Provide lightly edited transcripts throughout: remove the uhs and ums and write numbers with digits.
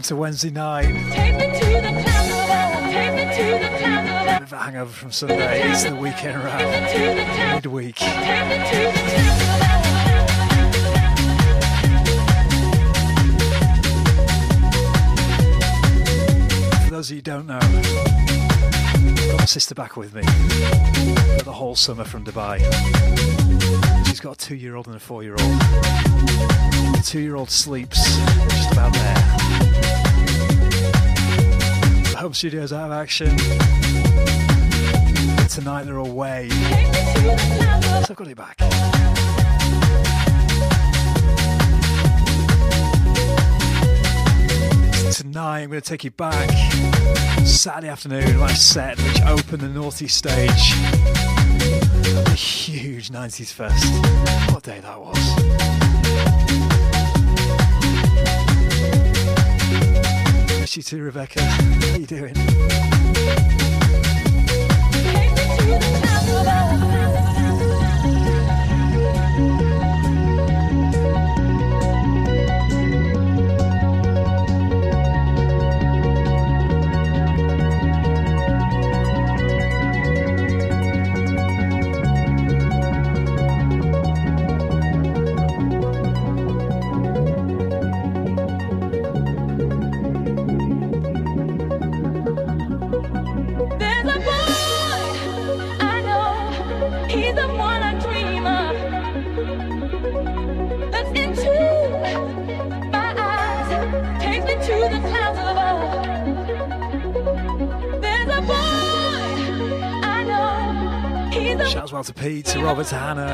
Welcome to Wednesday night. Take me to the clouds above. Take me to the clouds above. Bit of a hangover from Sunday. It's the weekend wrap. Midweek. Take me to the clouds above. For those of you who don't know, I've got my sister back with me for the whole summer from Dubai. She's got a 2-year-old and a 4-year-old. The 2-year-old sleeps just about there. The home studio's out of action. But tonight they're away. So I've got it back. Tonight I'm going to take you back Saturday afternoon, my set which opened the Northeast stage. A huge 90s fest. What a day that was. Miss you too, Rebecca. How you doing? Shouts well to Pete, to Robert, to Hannah.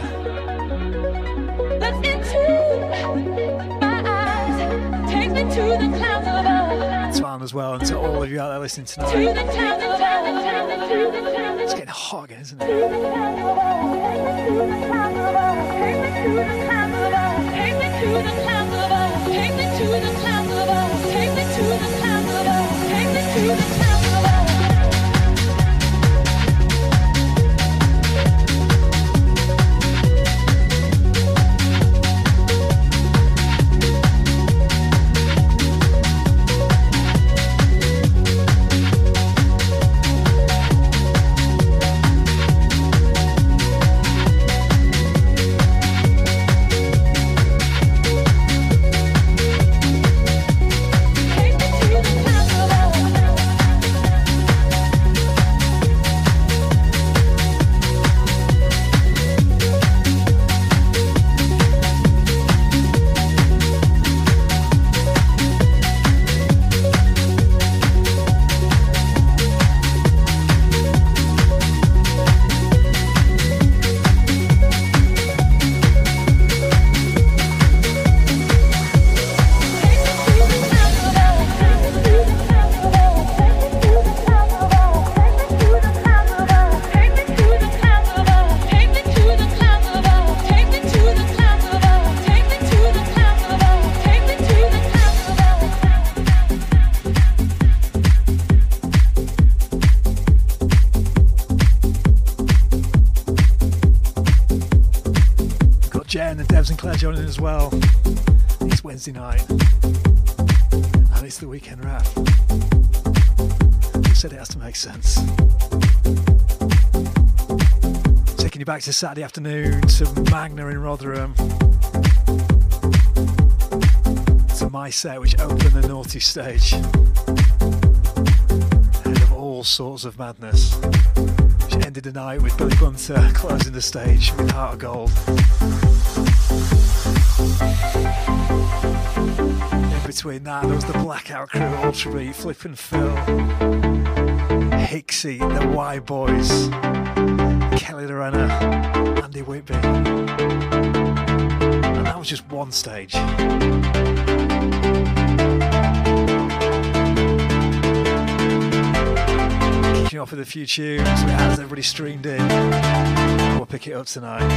To Anne as well, and to all of you out there listening tonight. It's getting hot again, isn't it? Joining as well. It's Wednesday night and it's the weekend wrap. I said it has to make sense. Taking you back to Saturday afternoon, to Magna in Rotherham, to my set which opened the Northeast stage, ahead of all sorts of madness, which ended the night with Billy Bunter closing the stage with Heart of Gold. In between that, there was the Blackout Crew, Ultrabeat, Flip and Phil, Hixie, the Y Boys, Kelly Lorena, Andy Whitby. And that was just one stage. Kicking off with a few tunes, as everybody streamed in. We'll pick it up tonight.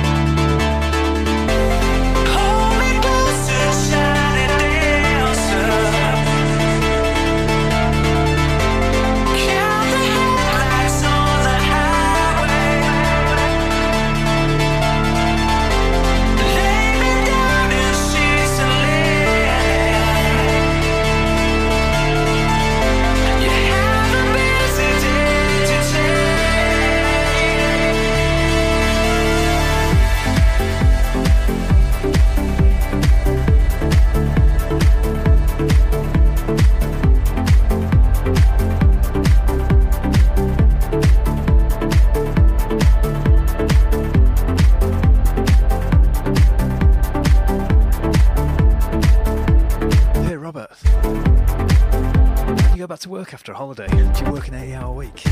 but when you go back to work after a holiday, do you work an 80-hour week?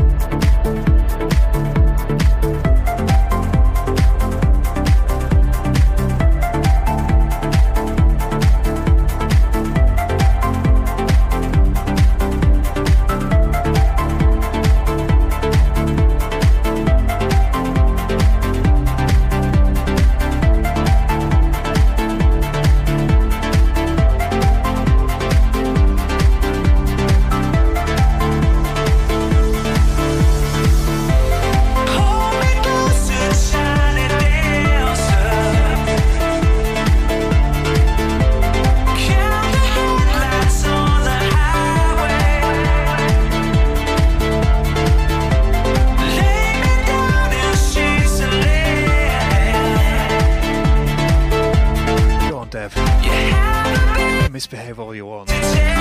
Misbehave all you want.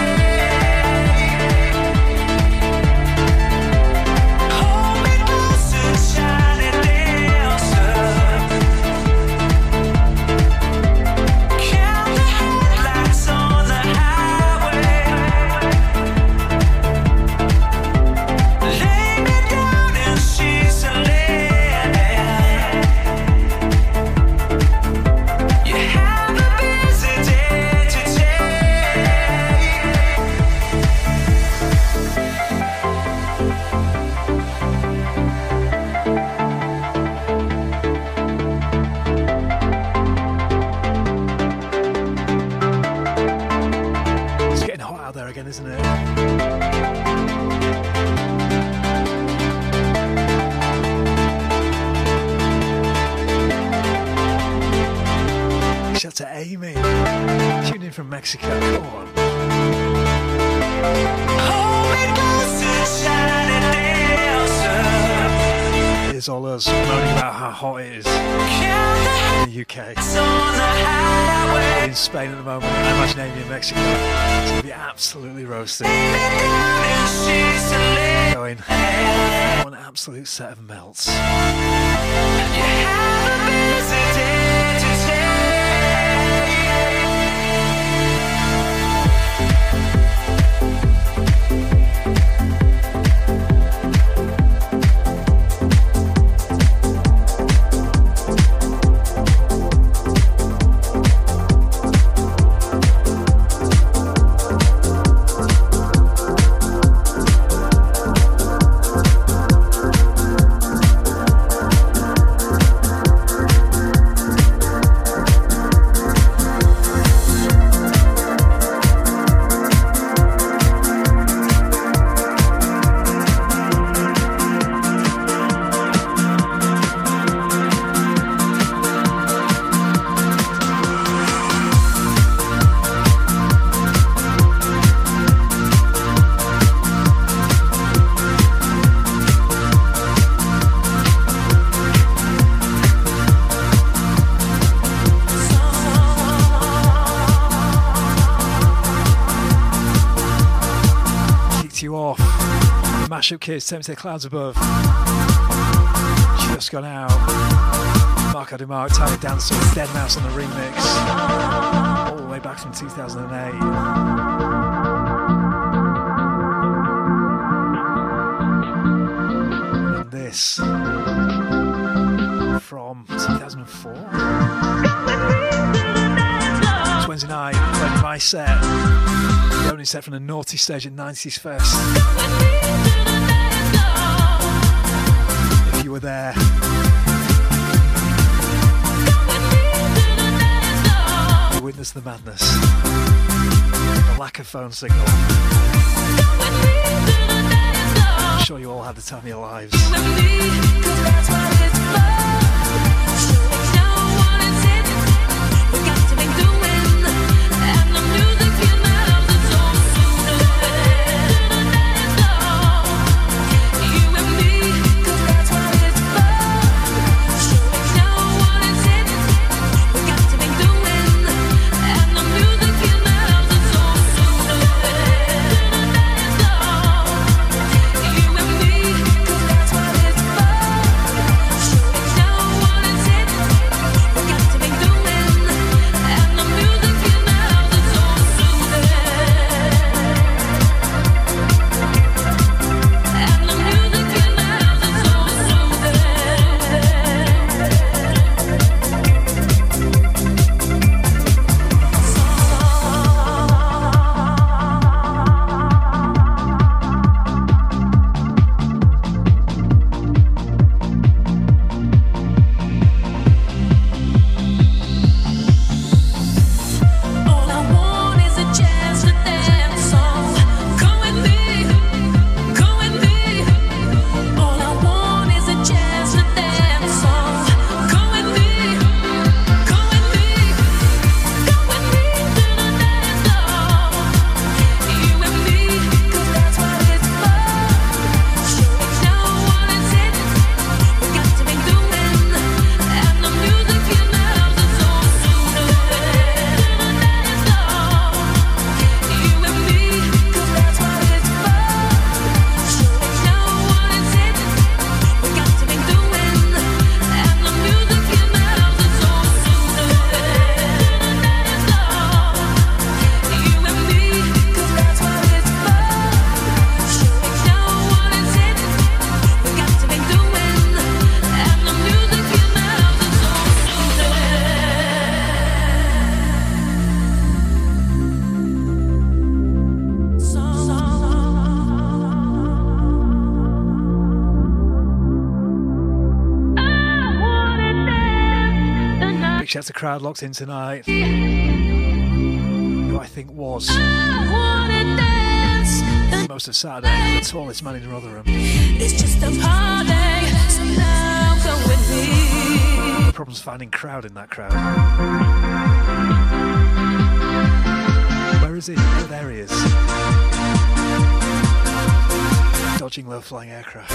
Isn't it? Shout out to Amy, tuned in from Mexico. Come on. Here's all us moaning about how hot it is in the UK. In Spain at the moment, I imagine Amy in Mexico. It's going to be absolutely roasting. Going one absolute set of melts. Mashup Kids, Take Me to the Clouds Above. Just gone out. Marco DeMarc, Tiny Dancer, Dead Mouse on the remix. All the way back from 2008. And this from 2004. It's Wednesday night, playing my set. The opening set from the Naughty stage at 90s Fest. If you were there, you witnessed the madness, the lack of phone signal. I'm sure you all had the time of your lives. kept the crowd locked in tonight. Who I think was most of Saturday, the tallest man in Rotherham. It's just a party, so now come with me. No problems finding crowd in that crowd. Where is he? Oh, there he is. Dodging low-flying aircraft.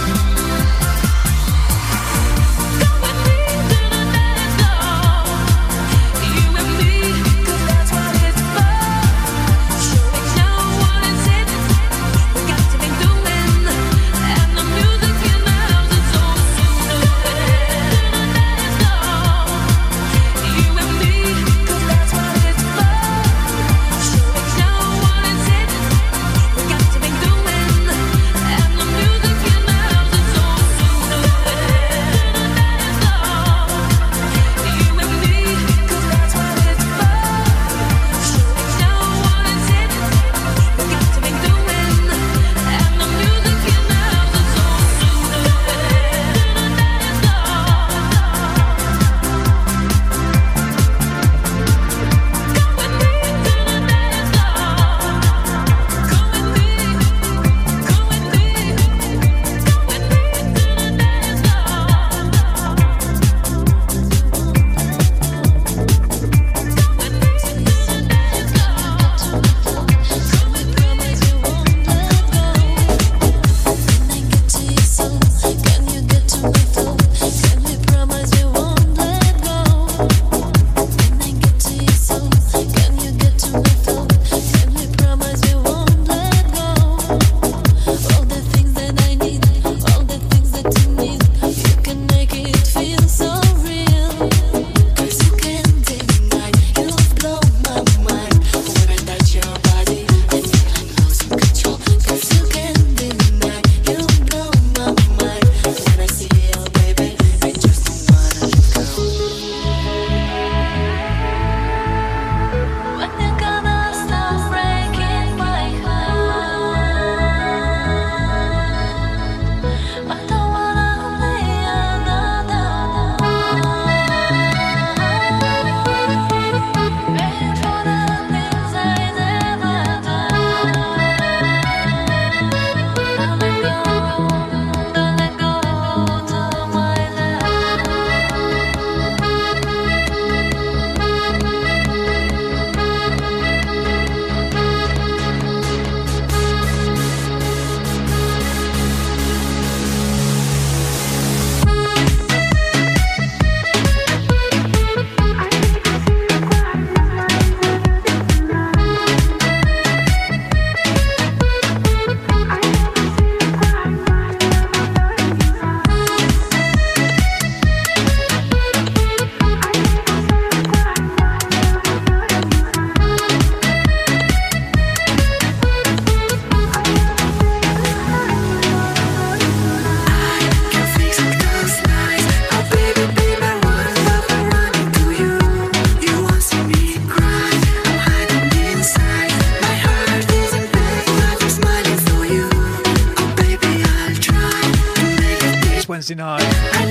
Wednesday night,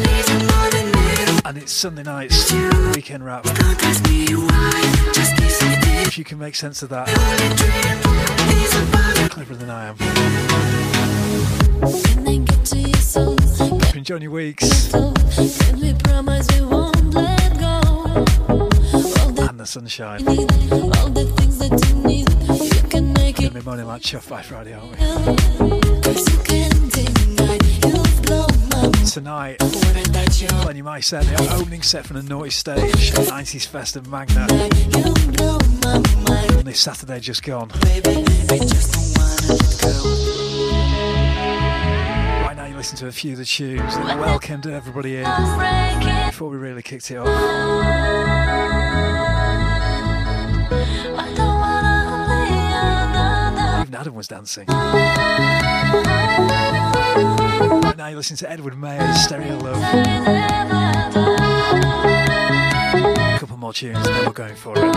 and it's Sunday night's weekend wrap. If you can make sense of that, you're cleverer than I am. Hope you're enjoying your weeks and the sunshine. We're gonna be moaning like chuff by Friday, aren't we? Tonight, playing you my set, the opening set from the Naughty Stage, 90s Fest of Magna. On this Saturday just gone. Right now you listen to a few of the tunes that welcomed everybody in before we really kicked it off. Even Adam was dancing. Right now you listen to Edward Mayer's Stereo Love. A couple more tunes and then we're going for it.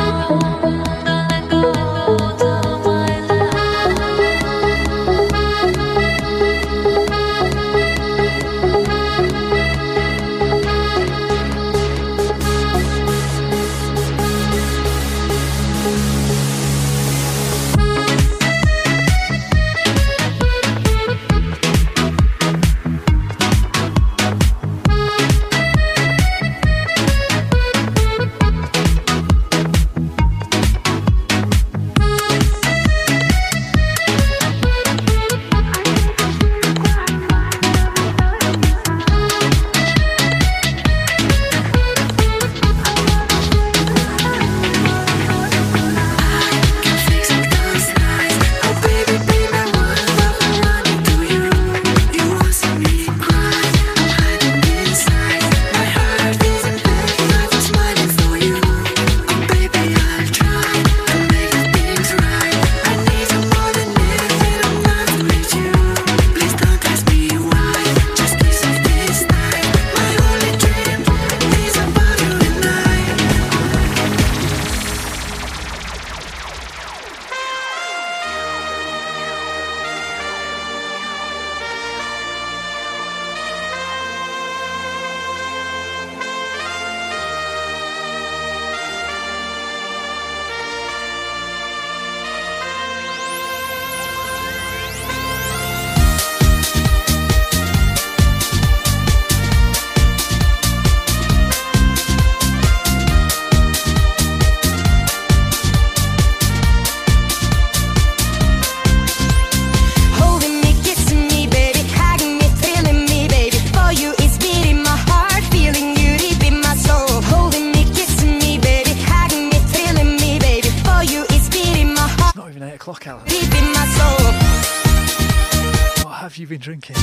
o'clock, Alan. Deep in my soul. What have you been drinking?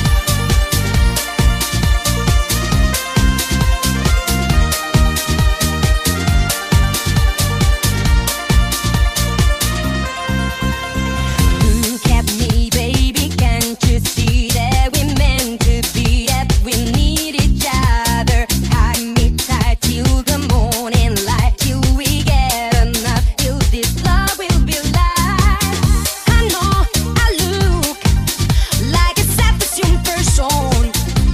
Look at me, baby, can't you see that we're meant to be, that we need each other? Hug me tight till the morning light, till we get enough, till this love will be light. I know I look like a self-assumed person.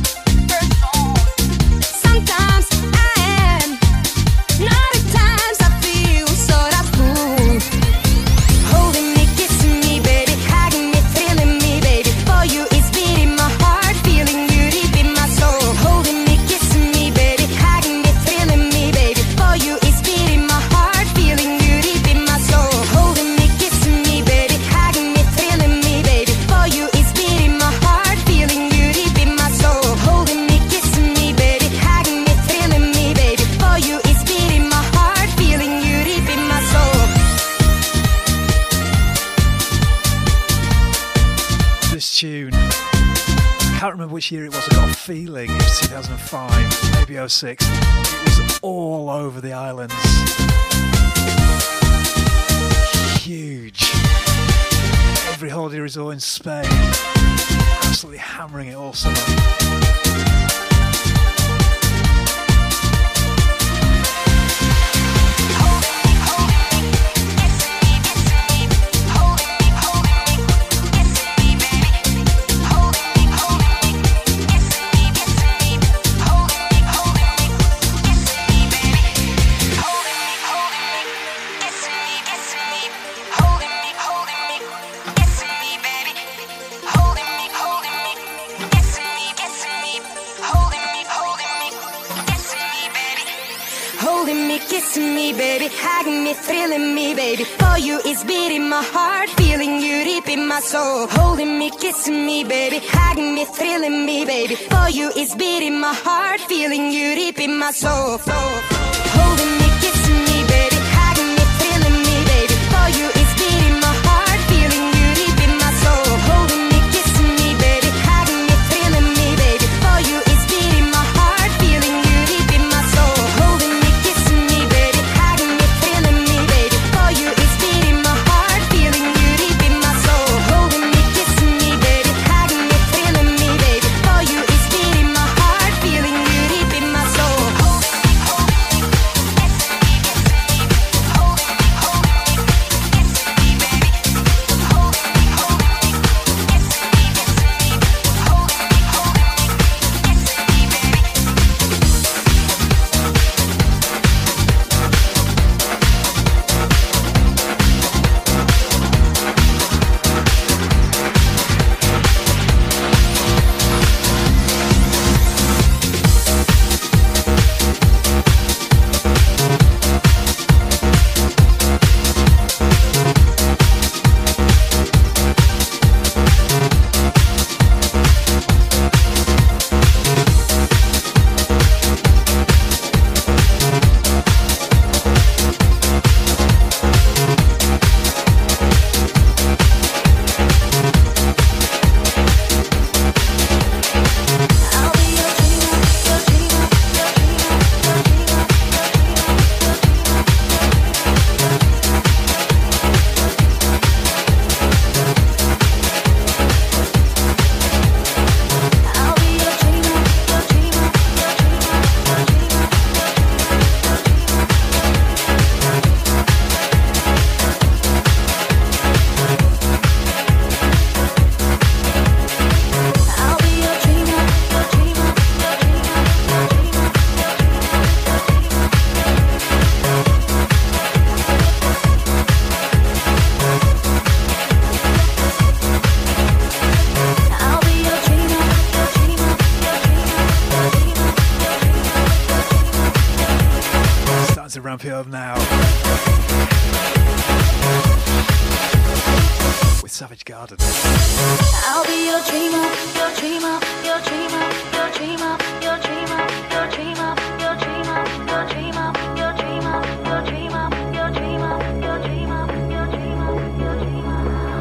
Sometimes I am, not at times I feel so that's cool. Holding me, kissing me, baby, hugging me, thrilling me, baby. For you is beating my heart, feeling you deep in my soul. Holding me, kissing me, baby, hugging me, thrilling me, baby. For you is beating my heart, feeling you deep in my soul. Holding me, kissing me, baby, hugging me, thrilling me, baby. For you is beating my heart, feeling you deep in my soul. Holding me, kissing me, baby, hugging me, thrilling me, baby. For you is beating my heart, feeling you deep in my soul. This tune, I can't remember which year it was. I got a feeling it was 2005, maybe 06. It was all over the islands. Huge. Every holiday resort in Spain, absolutely hammering it all summer. Holding me, kissing me, baby, hugging me, thrilling me, baby. For you is beating my heart, feeling you deep in my soul. Holding me, kissing me, baby, hugging me, thrilling me, baby. For you is beating my heart, feeling you deep in my soul. Holding me, kissing me, baby, hugging me, thrilling me, baby. For you is beating my heart, feeling you deep in my soul. Holding me, kissing me, baby, hugging me, thrilling me, baby. For you is beating my heart, feeling you deep in my soul. Holding me, kissing me, baby, hugging me, thrilling me, baby. For you is beating my heart, feeling you deep in my soul. Holding me, kissing me, baby, hugging me, thrilling me, baby. For you is beating my heart, feeling you deep in my soul. Ramp it up now with Savage Garden. I'll be your dreamer, your dreamer, your dreamer, your dreamer, your dreamer, your dreamer, your dreamer, your dreamer, your dreamer, your dreamer, your dreamer, your dreamer, your dreamer, your dreamer.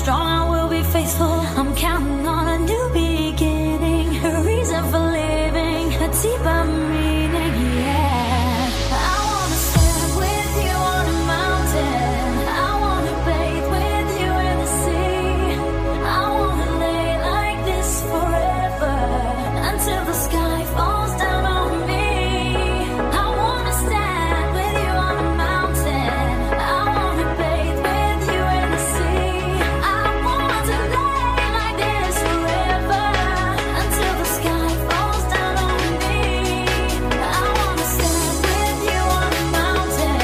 strong, I will be faithful. I'm counting on a new beginning, a reason for living, a deeper meaning, yeah. I wanna stand with you on a mountain. I wanna bathe with you in the sea. I wanna lay like this forever, until the sky falls down on me. I wanna stand with you on a mountain. I wanna bathe with you in the sea. I want to lay like this forever, until the sky falls down on me. I wanna stand with you on a mountain,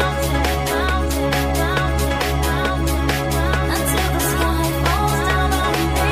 until the sky falls down on me.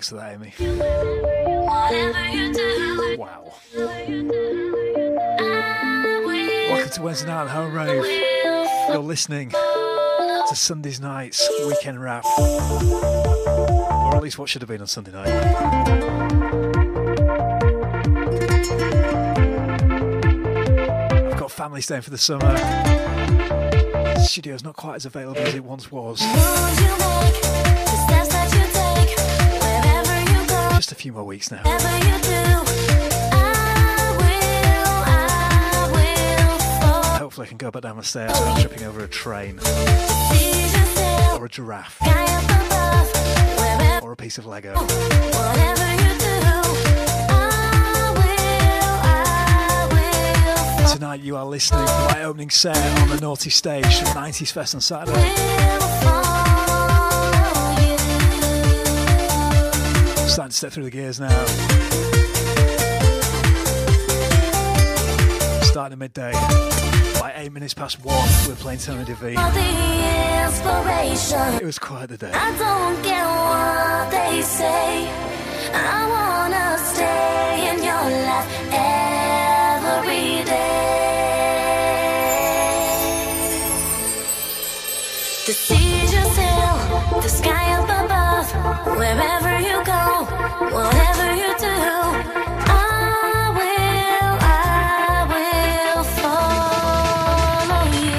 Thanks for that, Amy. Whatever you do, Wow. I will. Welcome to Wednesday night on Home Rave. You're listening to Sunday's Night's Weekend Wrap. Or at least what should have been on Sunday night. I've got family staying for the summer. The studio's not quite as available as it once was. Just a few more weeks now. Hopefully I can go back down the stairs without tripping over a train. Or a giraffe. Or a piece of Lego. Tonight you are listening to my opening set on the Naughty Stage from 90s Fest on Saturday. Starting to step through the gears now. Starting at midday. By 8 minutes past 1, we're playing Tony DeVee. It was quite the day. I don't care what they say. I wanna stay in your life every day. The seas you sail, the sky up above, wherever you go, whatever you do, I will follow you.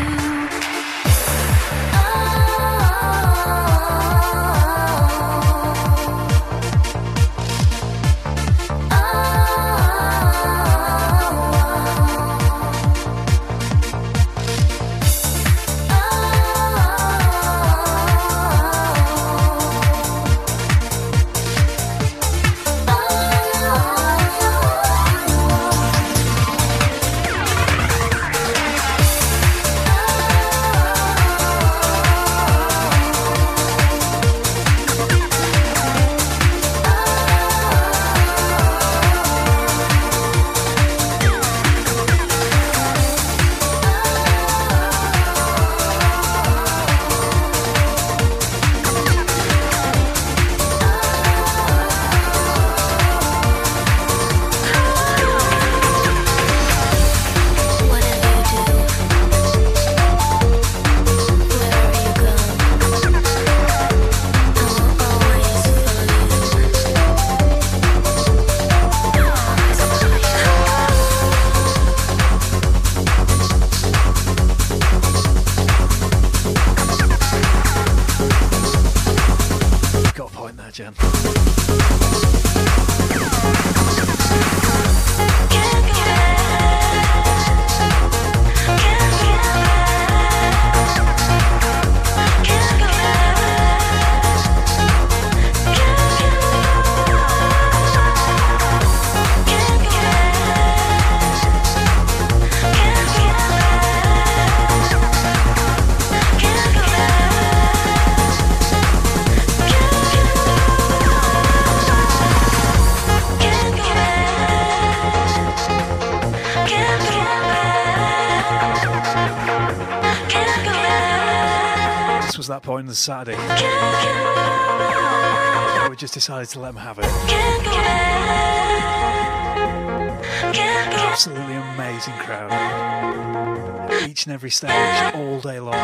Point on the Saturday. We just decided to let them have it. Absolutely amazing crowd. Each and every stage, all day long.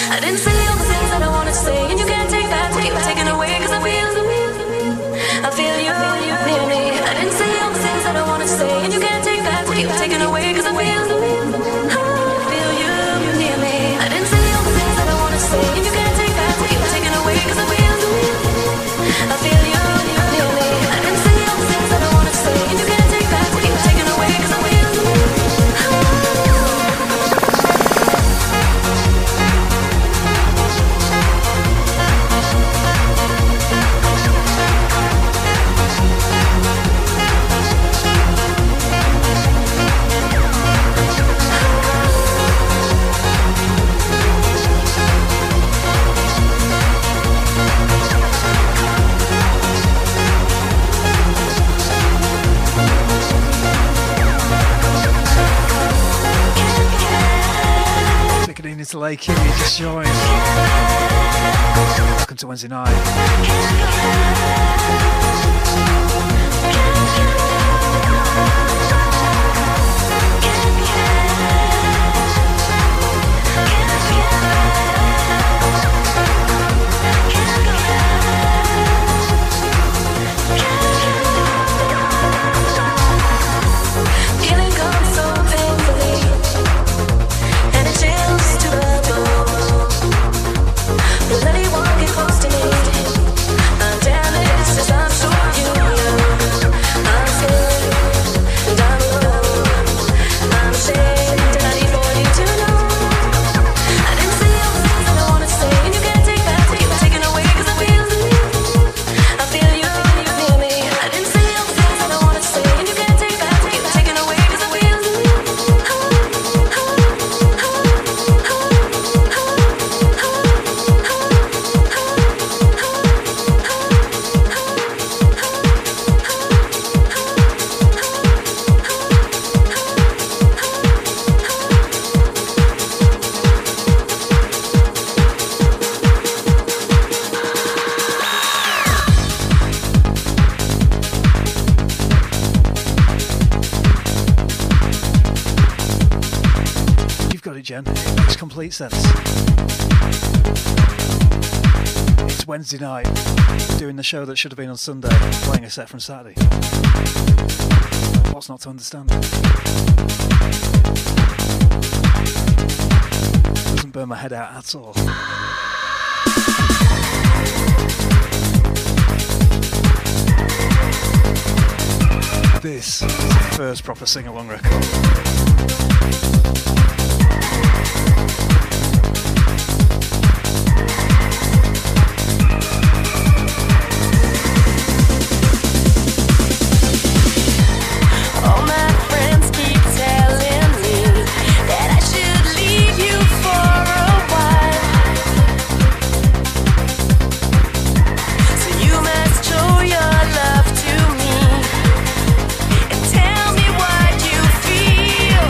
I didn't say all the things that I wanted to say, and you can't take back what you were taking away, 'cause I feel you near me. I didn't say all the things that I wanted to say, and you can't take back what you were taking away, 'cause I feel you near me. I didn't say all the things that I wanted to say, and you can't take back what you were taking away, 'cause I feel you near me. I didn't say all the things that I wanted to say, and you can't take back what you were taking away, 'cause I feel to Lake, you just joined. Welcome to Wednesday night. feeling comes so painfully, and it chills to the bone. Will anyone get close to me? I'm damaged, as I'm sure you know. I'm scared and I'm alone. I'm ashamed and I need for you to know. I didn't say all the things that I wanted to say, and you can't take back what you were taking away, 'cause I feel you near me. I didn't say all the things that I wanted to say, and you can't take back what you were taking away, 'cause I feel You've got it, Jen. It makes complete sense. It's Wednesday night, doing the show that should have been on Sunday, playing a set from Saturday. What's not to understand? Doesn't burn my head out at all. This is the first proper sing-along record. all my friends keep telling me that I should leave you for a while. So you must show your love to me and tell me what you feel.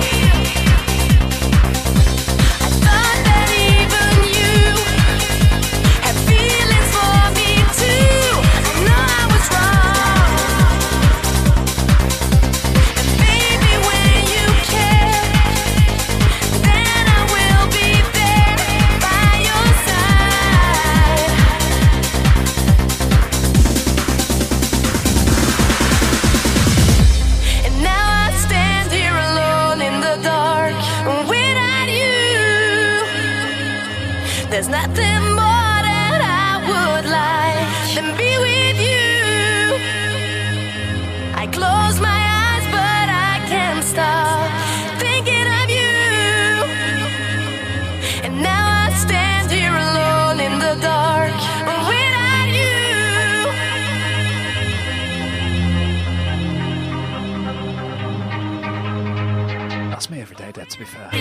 I thought that even you had feelings for me too. I know I was wrong. Baby, when you care, then I will be there by your side. And now I stand here alone in the dark without you. There's nothing more that I would like than be with you. I close my eyes, but I can't stop thinking of you. And now I stand here alone in the dark without you. That's me every day, Dad, to be fair.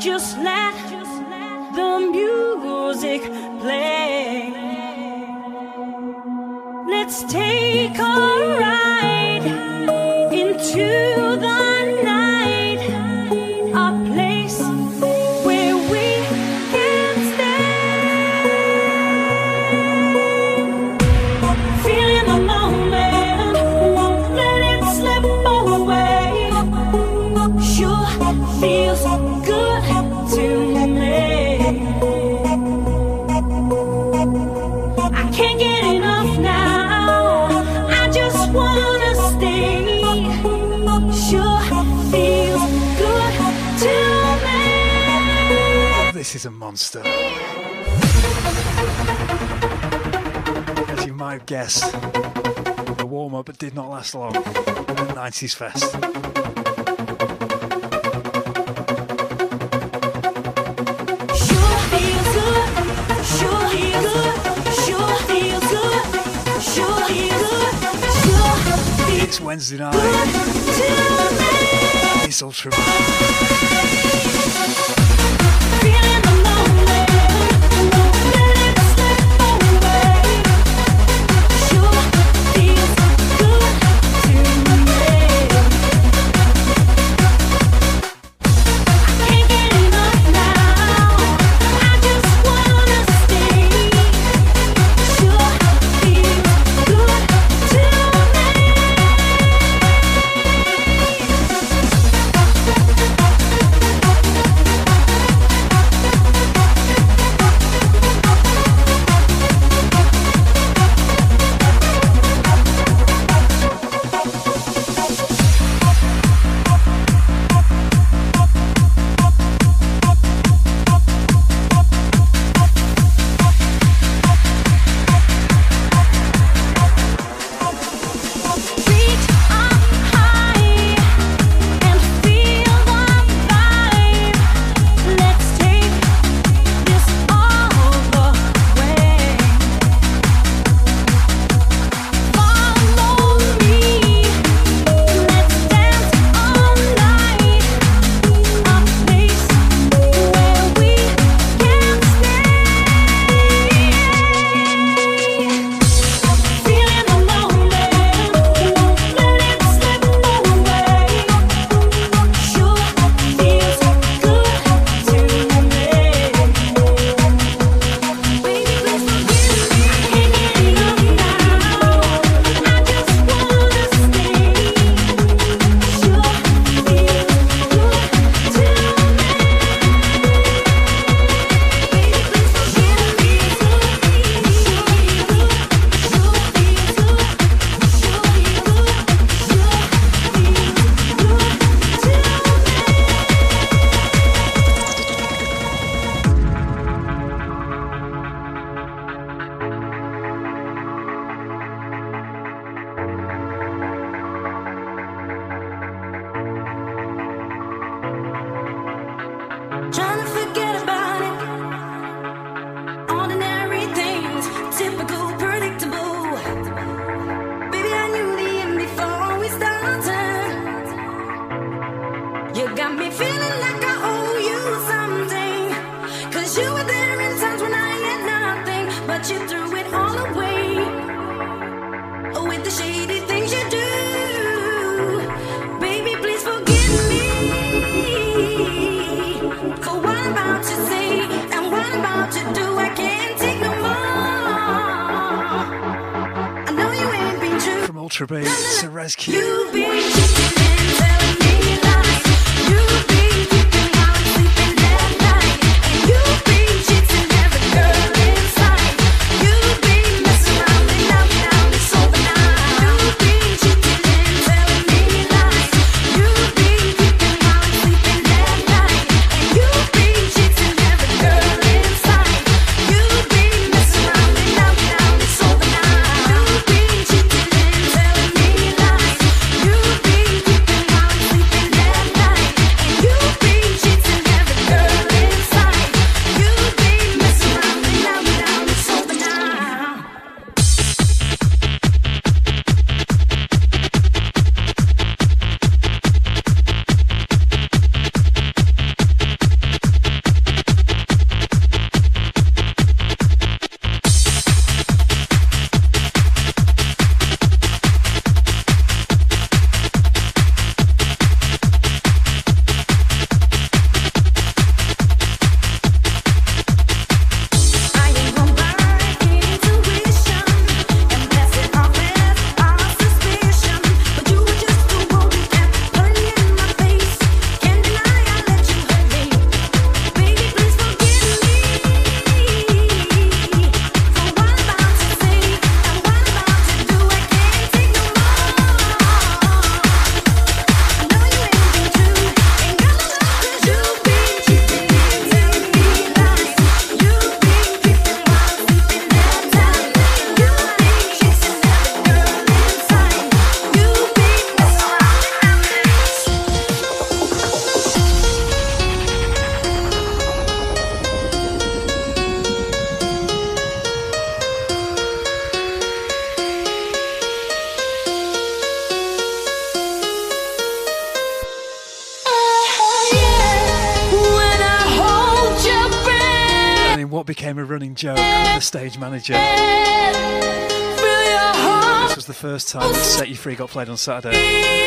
just let the music play. Let's take a ride into the night, a place where we can stay. Feeling the moment, won't let it slip away. Sure feels good to me. I can't get enough now. I just wanna stay. Sure feels good to me. This is a monster. As you might have guessed, the warm-up did not last long at 90s Fest. Sure feels good. Sure feels good. Sure feels good. Sure feels good. Sure feels It's Wednesday night. good to me. It's Ultraman. Feeling the moment, won't let it slip away. Sure feels good to me. I can't get enough now. I just wanna stay. Sure feels good to me. Reach up high and feel the vibe. Let's take this all the way. Follow me. Let's dance all night. A place where we can stay. Feeling the moment, won't let it slip away. Sure feels good to me. Baby, please forgive me. I can't get enough now. I just wanna stay. Sure feels good to me. Baby, please forgive me. Trying to forget about it. Ordinary things, typical, predictable. Baby, I knew the end before we started. You got me feeling like I owe you something. 'Cause you were there in times when I had nothing. But you threw it all away with the shady things you do. Baby, please forgive me for what I'm about to say and what I'm about to do. I can't take no more. I know you ain't been true. From Ultra Bass to Rescue. You've been cheating and telling me lies. You've been keeping while I'm sleeping at night. And you've been cheating every girl inside. You've been messing around and now it's over now. You've been cheating and telling me lies. You've been keeping while I'm sleeping at night. And you've been cheating every girl inside. You've been messing around and now it's over now. You've been cheating and telling me lies. You've what became a running joke with the stage manager. This was the first time that Set You Free got played on Saturday.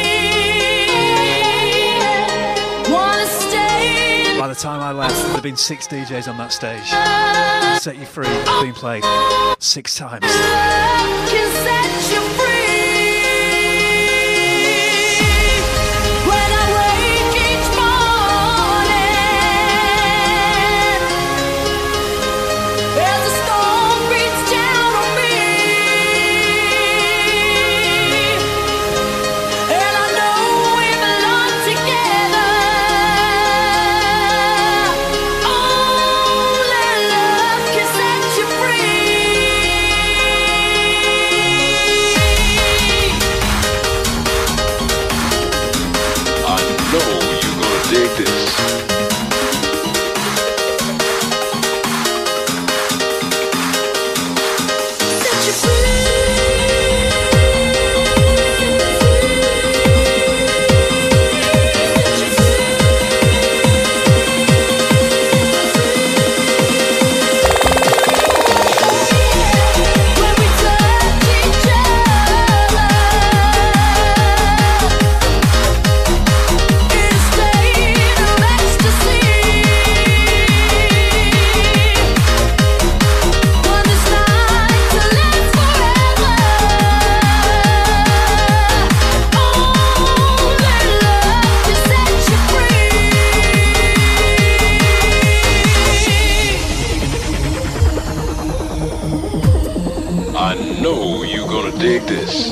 By the time I left, there had been 6 DJs on that stage. Set You Free had been played 6 times. Dig this.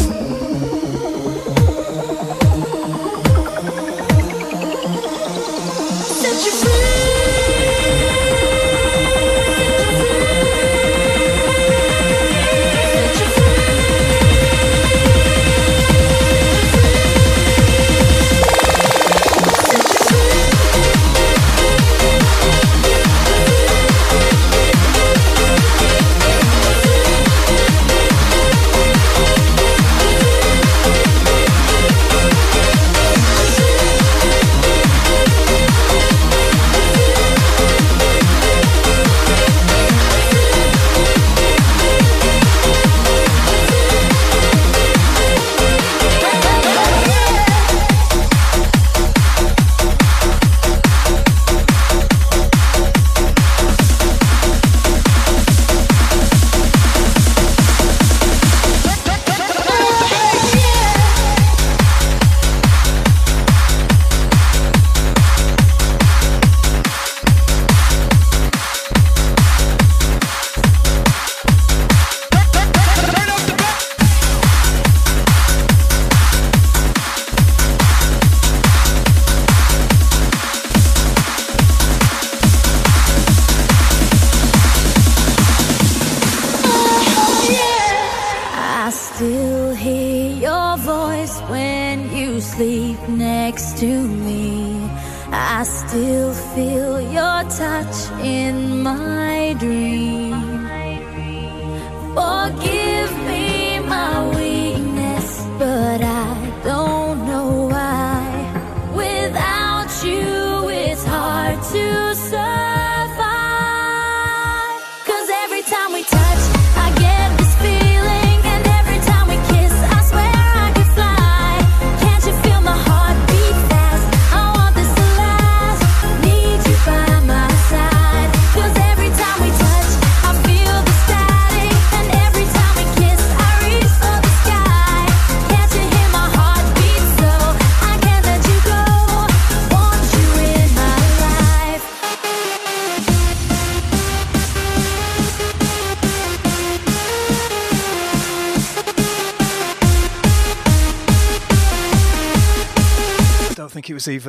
It was even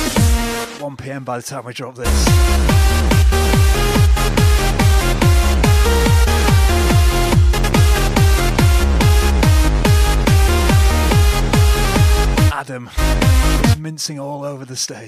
1 PM by the time we dropped this. Adam was mincing all over the stage.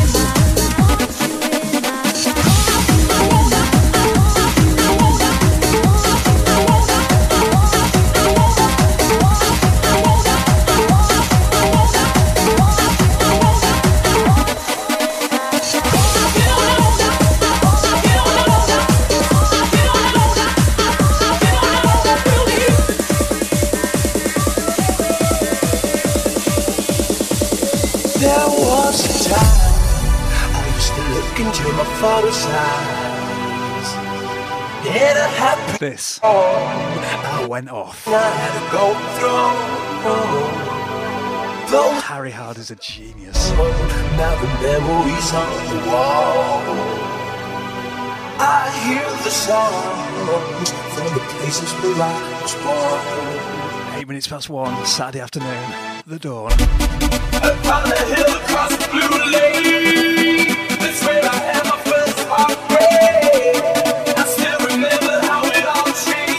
This I went off. Harry Hard is a genius. Now the memories on the wall. I hear the songs from the places where I was born. 8 minutes past 1, Saturday afternoon, the dawn. Upon the hill across the blue lake, that's where I had my first heartbreak. I still remember how it all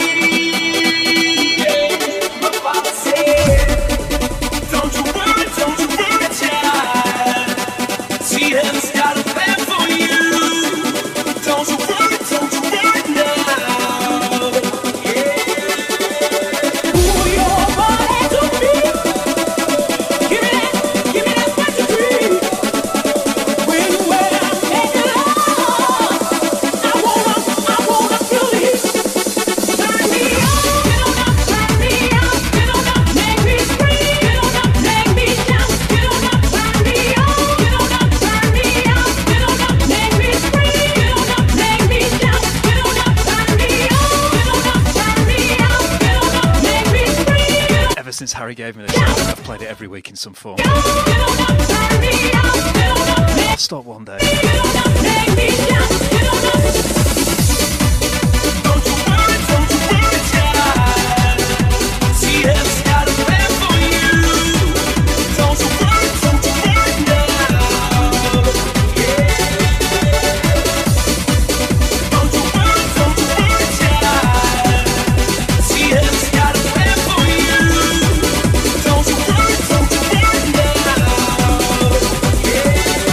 changed. My father said, don't you worry, child. See, heaven's got a plan for you. Don't you worry now. Yeah. Pull your body to me. Give me that what you dream. When I'm taking off, I wanna feel the heat. Turn me on, get on up, make me scream, get on up, make me shout, get on up, turn me on, get on up, turn me on, get on up, make me scream, get on up, make me shout, get on up, turn me on, get on up, turn me on, get on up, make me scream. Ever since Harry gave me this song, I've played it every week in some form. I'll stop one day. Yeah.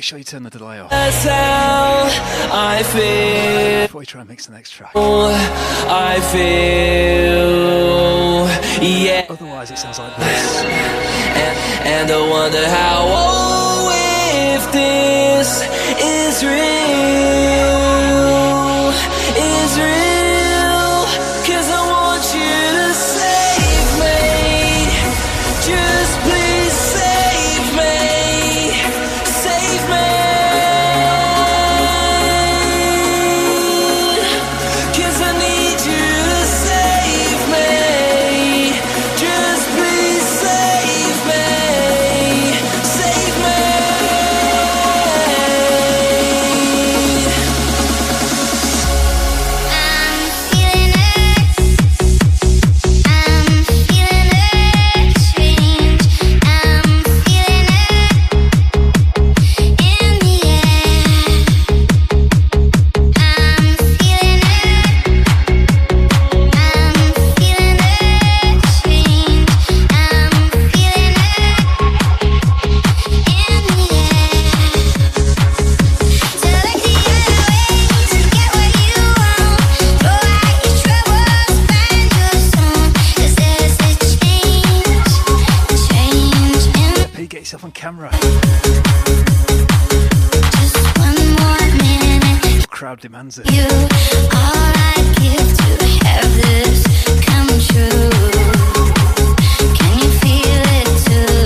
sure you turn the delay off That's how I feel. before you try and mix the next track. I feel, yeah. Otherwise, it sounds like this. And I wonder how, oh, if this is real, is real. 'Cause I want you to save me. Just please save me. Save me. 'Cause I need you to save me. Just please save me. Save me. Pete, get yourself on camera. Crowd demands it. You, all I'd give to have this come true. Can you feel it too?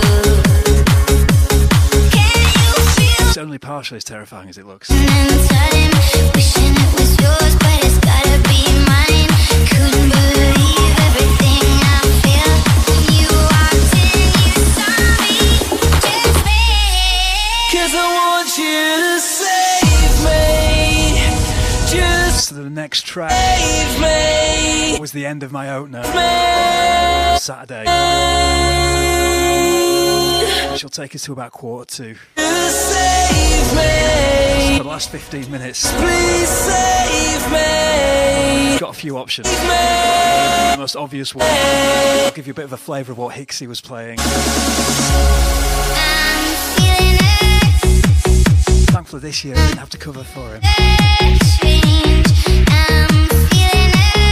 Can you feel It's only partially as terrifying as it looks. in time? Wishing it was yours, but it's gotta be mine. Couldn't believe everything I feel. You walked in, you saw me, just me. 'Cause I want you to save me. Just So the next track save me. was the end of my opener Saturday. She'll take us to about 1:45. Just save me. For the last 15 minutes, Please save me. got a few options. The most obvious one, I'll give you a bit of a flavour of what Hixie was playing. I'm feeling Thankfully this year I didn't have to cover for him. exchange. I'm feeling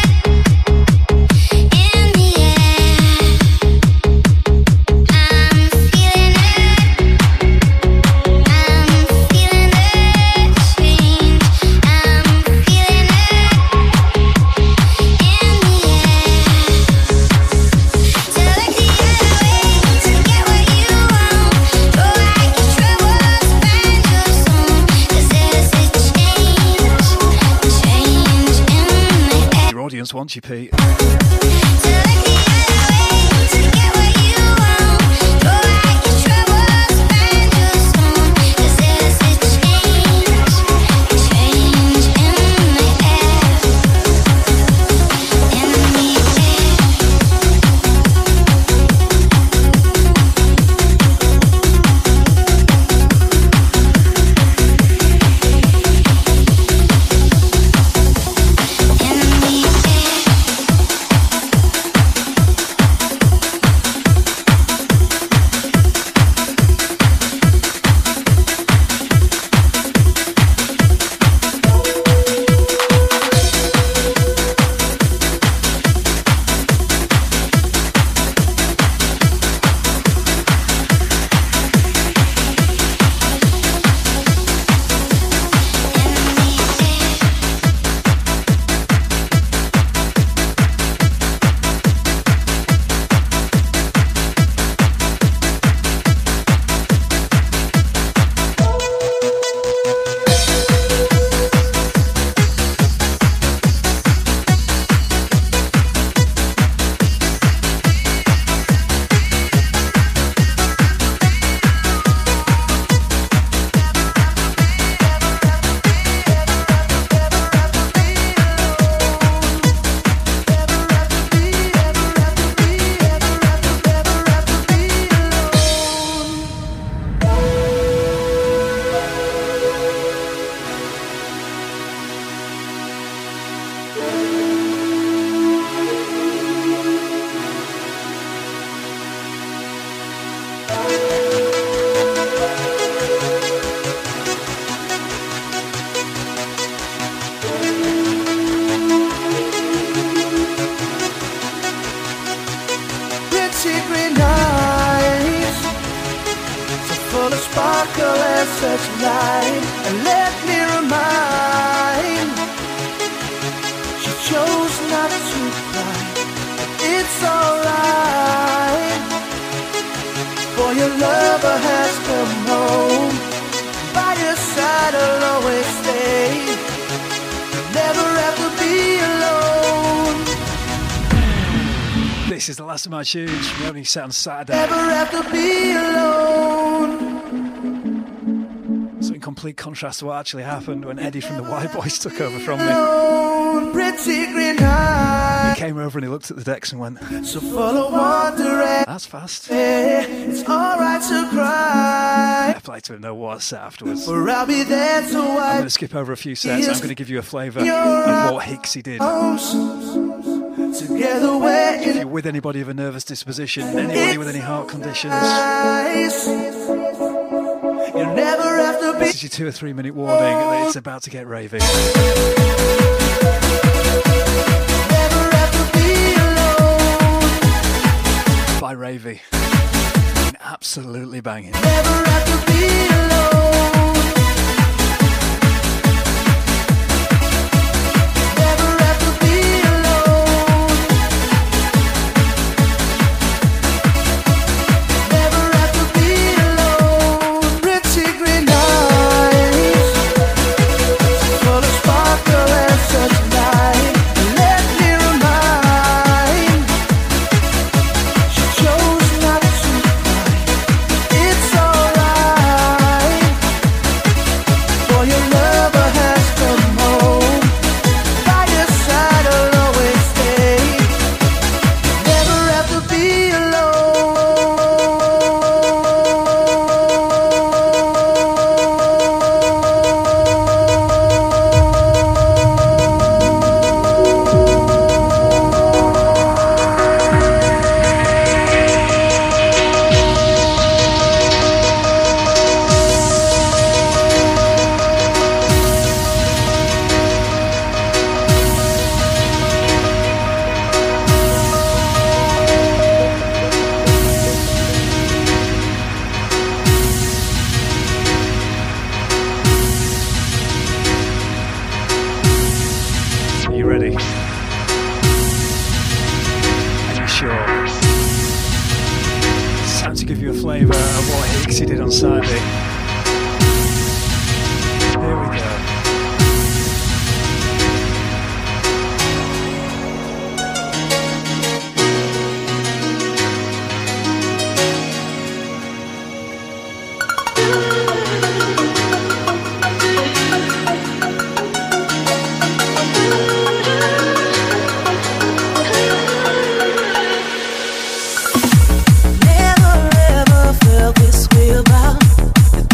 in the air. I'm feeling exchange. I'm feeling in the air. To look the other way, to get what you want. Throw out your troubles, find your song. 'Cause there's a change in the air. Your audience wants you, Pete. To look the other way, to get what you want. Throw out your troubles, find your song. 'Cause there's a change in the air. In the air. In the air. pretty green eyes, so full of sparkle and such light. And let me remind, she chose not to cry. It's alright, for your lover has come home. By your side I'll always stay. Never have to be alone. This is the last of my tunes. We only set on Saturday. Never have to be alone. So in complete contrast to what actually happened when Eddie from the White Boys took over from me. Alone, pretty green eyes, He came over and he looked at the decks and went, so full of wonder and that's fast. it's alright to cry, Fair play to him, though, what a set afterwards. for I'll be there to I'm going wipe to skip over a few sets. I'm going to give you a flavour of what Hicksy did. homes. Together we're If in you're with anybody of a nervous disposition, anybody with any heart conditions, eyes. You never have to be this is your 2 or 3 minute warning that it's about to get raving. never have to be alone. By Ravy. Absolutely banging. Never have to be alone. Never have to be alone. Never have to be alone. Pretty green eyes, full of sparkle and such light. Let me remind, she chose not to cry. It's alright, for your lover has come home. By your side I'll always stay. Never have to be Are you ready? Are you sure? It's time to give you a flavour of what Hicksy did on Saturday. Here we go. Never ever felt this way about the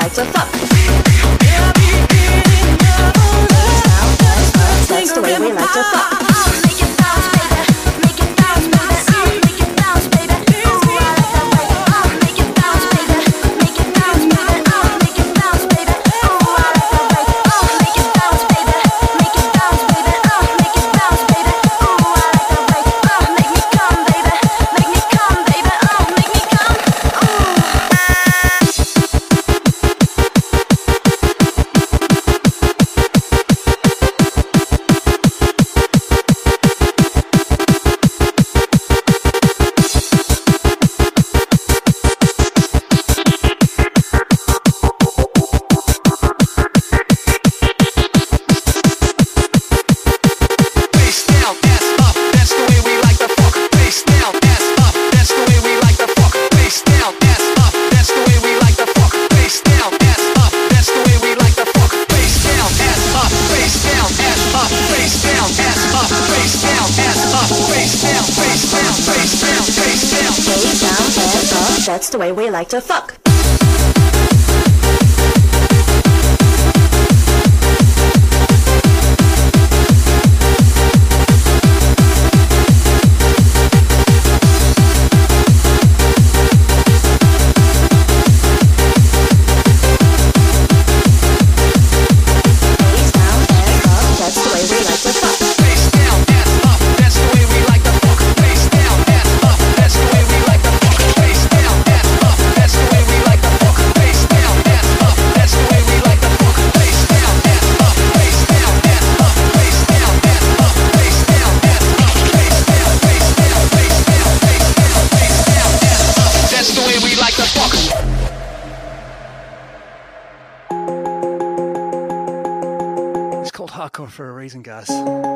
like to fuck. That's the way we like to fuck. Make it bounce, baby. Make it bounce, baby. Make it bounce, baby. Ooh, I like that way. Make it bounce, baby. Make it bounce, baby. Make it bounce, baby. Ooh, I like that way. Make it bounce, baby. Make it bounce, baby. Make it bounce, baby. Ooh, I like that way. Make me come, baby. Make me come, baby. Make me come. Face down, ass up, that's the way we like to fuck. Face down, ass up, that's the way we like to fuck. Face down, ass up, that's the way we like to fuck. Face down, ass up, that's the way we like to fuck. Face down, ass up, face down, ass up, face down, ass up, face down, ass up, face down, face down, face down, face down. Face down, ass up, that's the way we like to fuck. Face down, ass up, that's the way we like to fuck. Face down, ass up, that's the way we like to fuck. Face down, ass up, that's the way we like to fuck. Face down, ass up, that's the way we like to fuck. Face down, ass up, that's the way we like to fuck. Face down, ass up, face down, ass up, face down, ass up, face down, ass up, face down, face down, face down, face down, face down, ass up. That's the way we like to fuck. It's called hardcore for a reason, guys.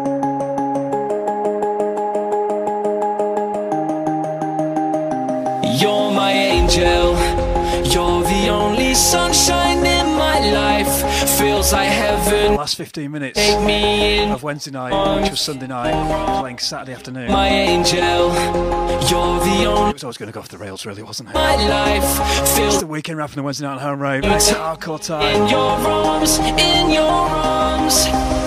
You're my angel, you're the only sunshine in my life. Feels like heaven. Last 15 minutes Take me in, of Wednesday night, which was Sunday night, playing Saturday afternoon. my angel. You're the It only was always going to go off the rails, really, wasn't it? my life. It's Feels the weekend wrapping the Wednesday night on home road. It's hardcore time. in your arms, in your arms.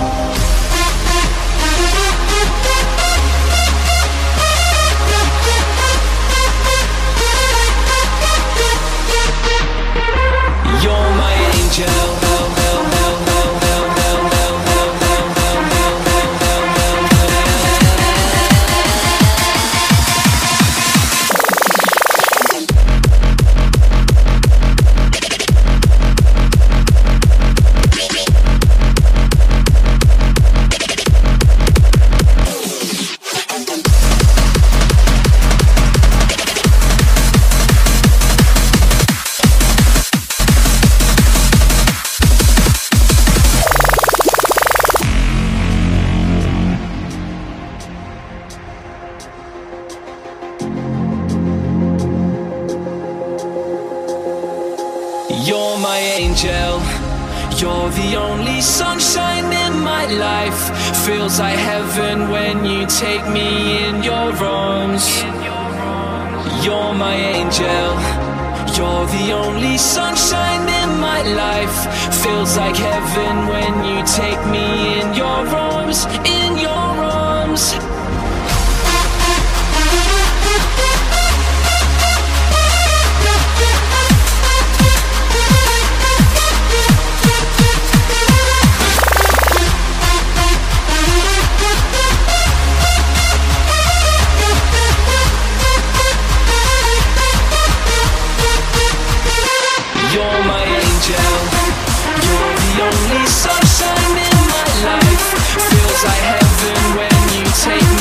You're my angel. You're my angel, you're the only sunshine in my life. Feels like heaven when you take me in your arms. You're my angel, you're the only sunshine in my life. Feels like heaven when you take me in your arms, in your arms. You're my angel, you're the only sunshine in my life. Feels like heaven when you take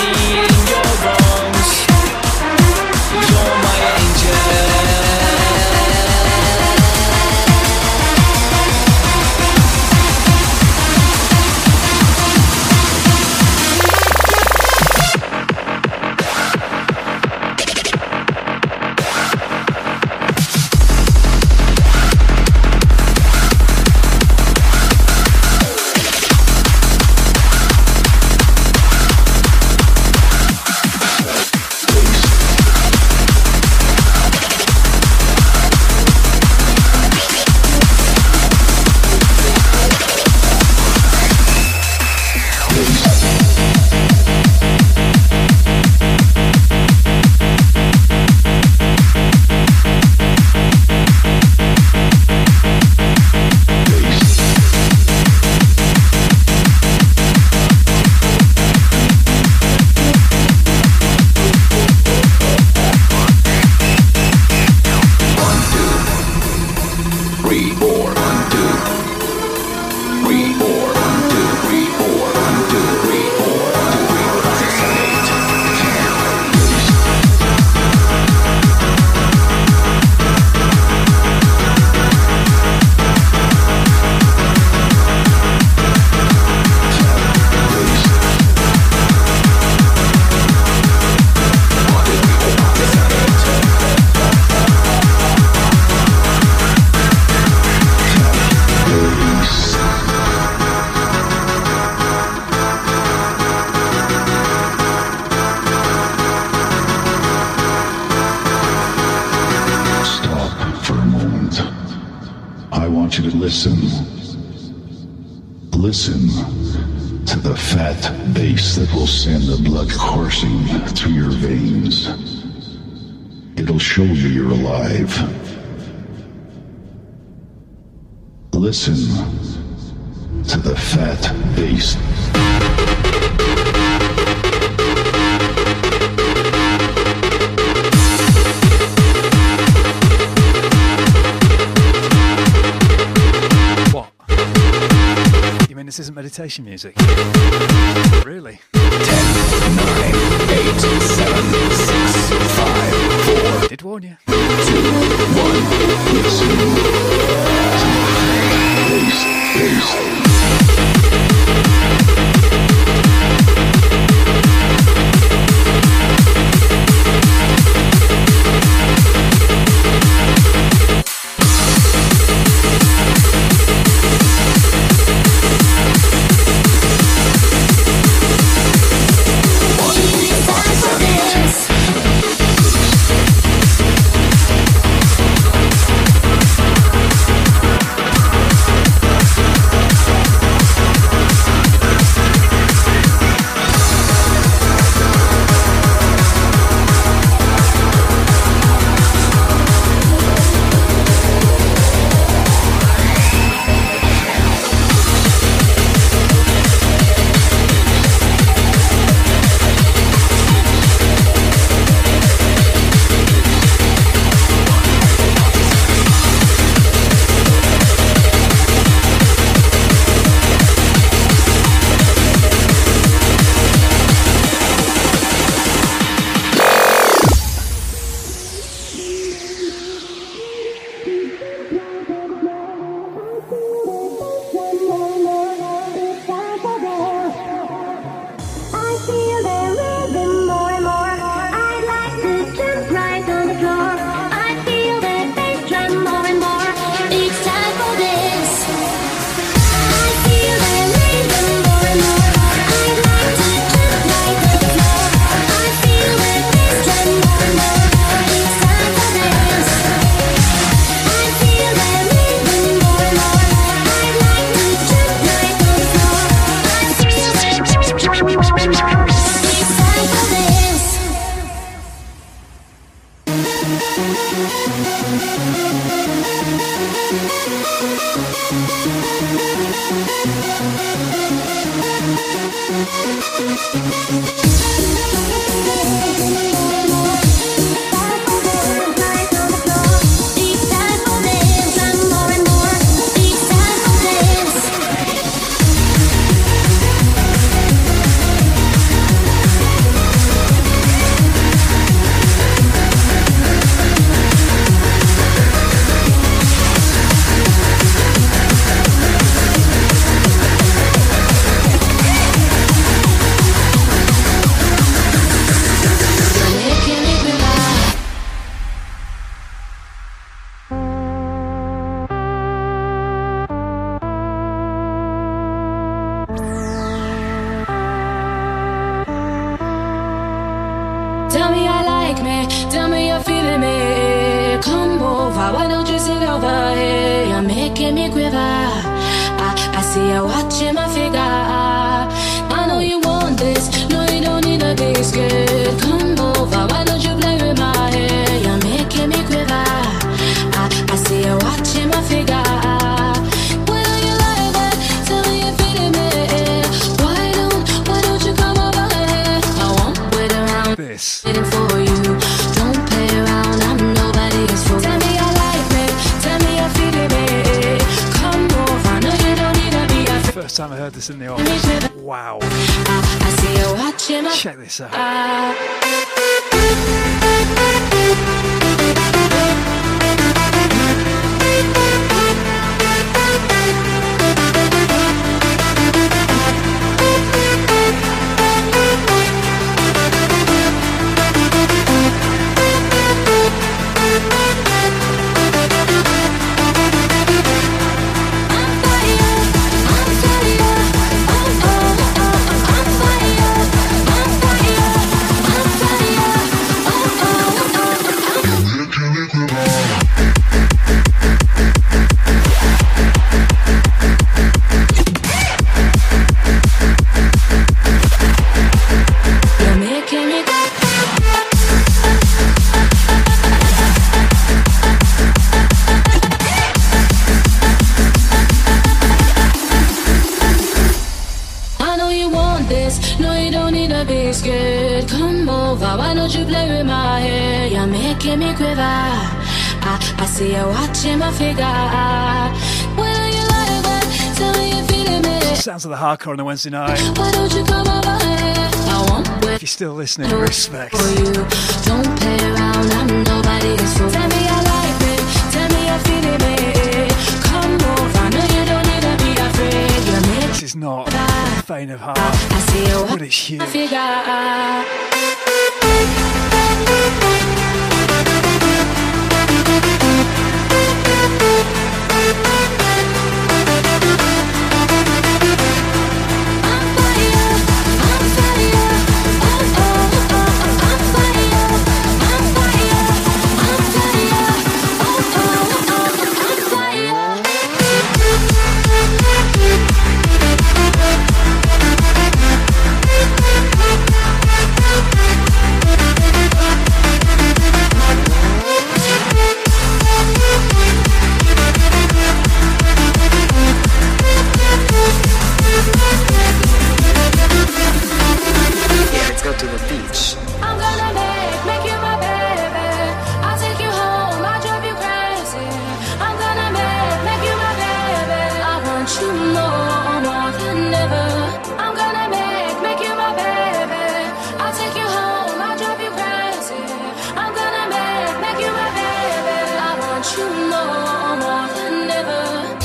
Listen to the fat bass that will send the blood coursing through your veins. It'll show you you're alive. Listen to the fat bass. This isn't meditation music. Really? 10, 9, 8, 7, 6, 5, 4. Did warn you. 2, 1. Listen to bass. Tell me I like me, tell me you're feeling me. Come over, why don't you sit over here? You're making me quiver. I see you watching my figure. I know you want this, no you don't need a big skirt. Come over, why don't you play with my hair? You're making me quiver. I see you watching my figure. Why don't you like that? Tell me you're feeling me. Why don't you come over here? I won't wait around. This. Waiting for you. Don't play around. I'm nobody's fool. Tell me I like me. Tell me you're feeling me. First time I heard this in the office. Wow. I see you watching my Check this out. You're making me I know you want this, no you don't need to be scared. Come over, why don't you play with my hair? You're making me quiver. I see you watching my figure. When are you like that? Tell me you're feeling me. Sounds of the hardcore on a Wednesday night. Why don't you come over here? I won't wait If you're still listening, respect. for you. Don't play around, I'm nobody's fool. Tell me I like it, tell me you're feeling me. Come over, no you don't need to be afraid. You're making This is not faint of heart, I see you but it's huge. I figure. Yeah, let's go to the beach. I'm gonna make you my baby. I'll take you home, I'll drive you crazy. I'm gonna make you my baby. I want you more than ever. I'm gonna make you my baby. I'll take you home, I'll drive you crazy. I'm gonna make you my baby. I want you more than ever.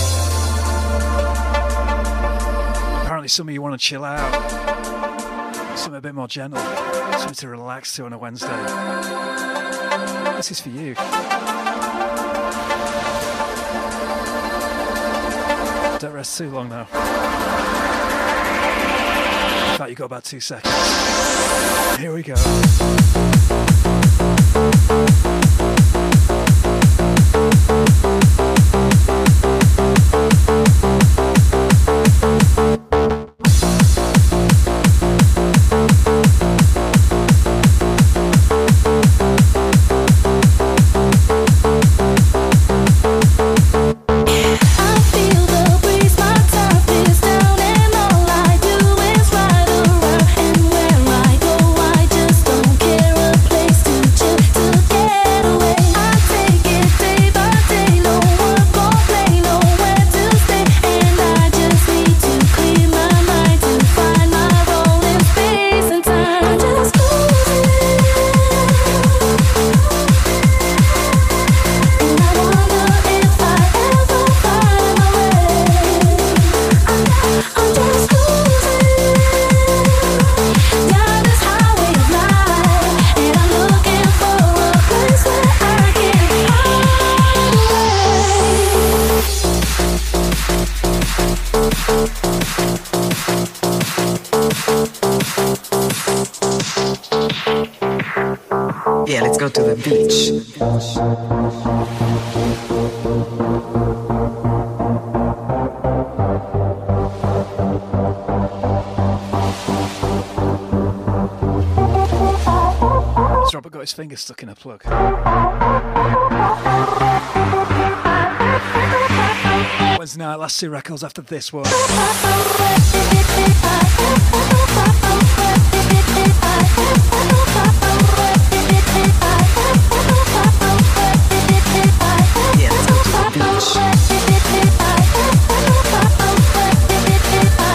Apparently some of you want to chill out. Something a bit more gentle. Something to relax to on a Wednesday. This is for you. Don't rest too long now. In fact, you've got about 2 seconds. Here we go. I feel the breeze, my top is down, and all I do is ride around. And where I go, I just don't care. A place to chill, to get away. I take it day by day, no work or play, nowhere to stay. And I just need to clear my mind to find my role in space and time. I just cruising, and I wonder if I ever find my way. I'm just cruising down this highway of life, and I'm looking for a place where I can Yeah, let's go to the beach. Has Robert got his finger stuck in a plug? Wednesday night, last 2 records after this one. Yeah, let's go to the beach.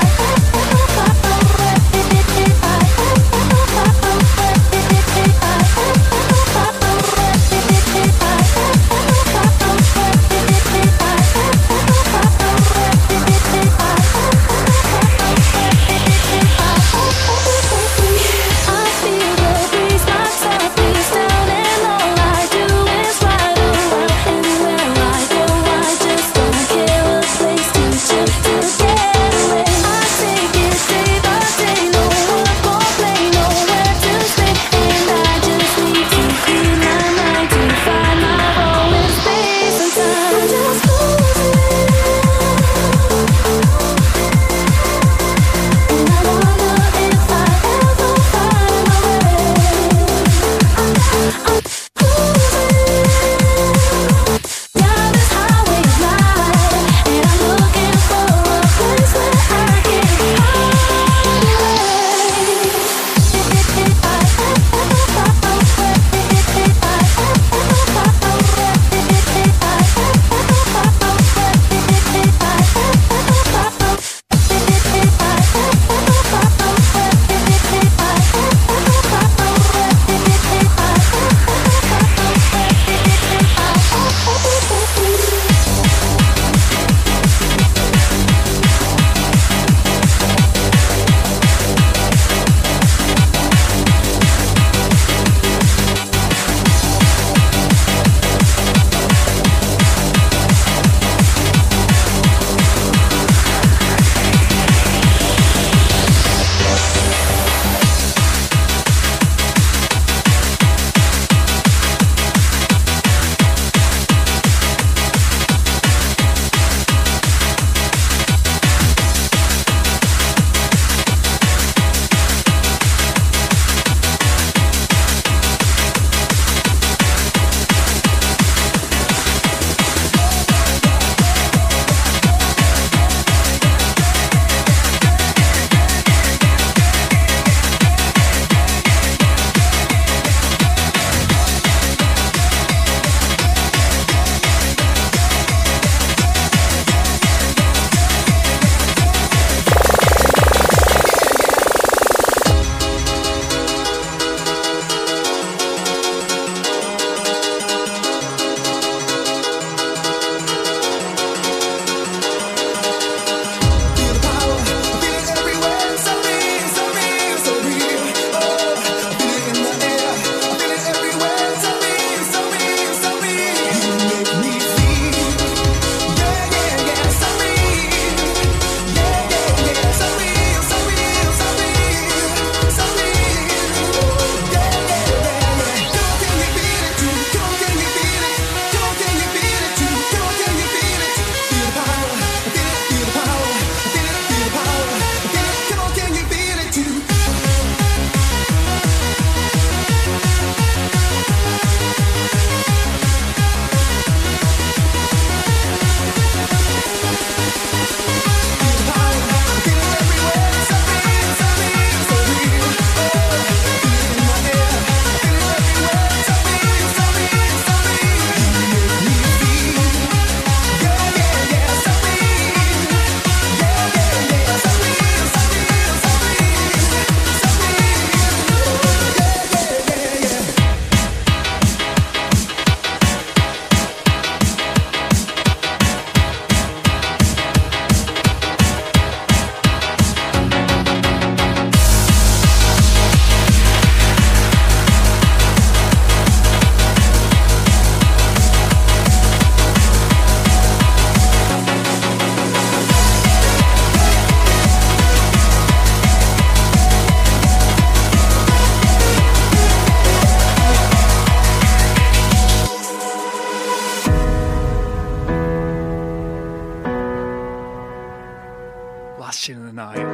last tune of the night.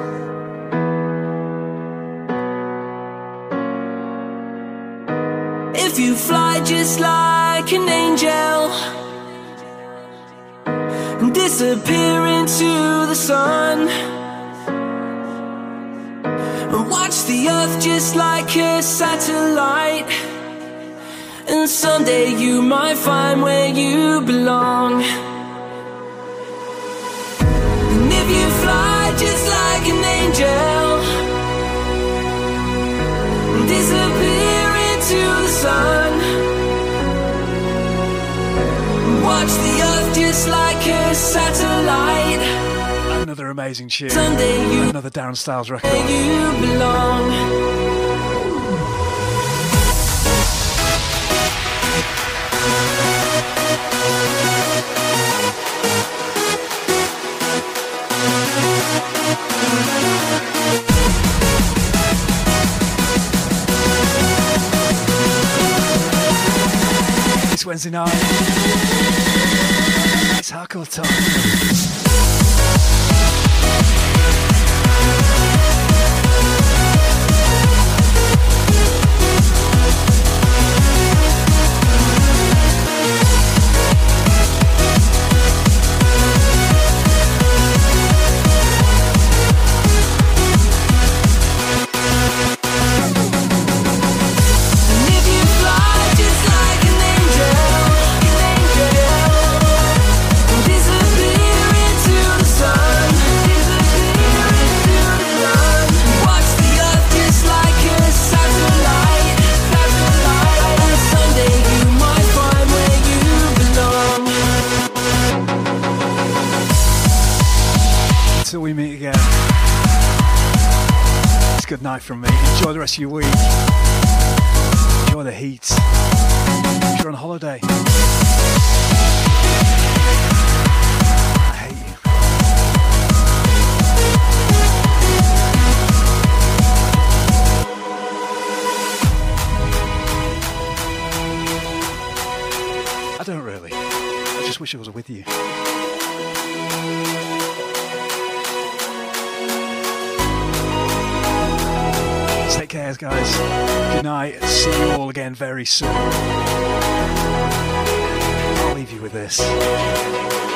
If you fly just like an angel and disappear into the sun, and watch the earth just like a satellite, and someday you might find where you belong. And if you fly just like an angel and disappear into the sun, watch the earth just like a satellite. Another amazing tune. Someday you, another Darren Styles record. Where you belong. It's Wednesday night. It's hardcore time. Until we meet again, it's good night from me. Enjoy the rest of your week. Enjoy the heat. If you're on holiday, I hate you. I don't really. I just wish I was with you. Take care, guys. Good night. See you all again very soon. I'll leave you with this.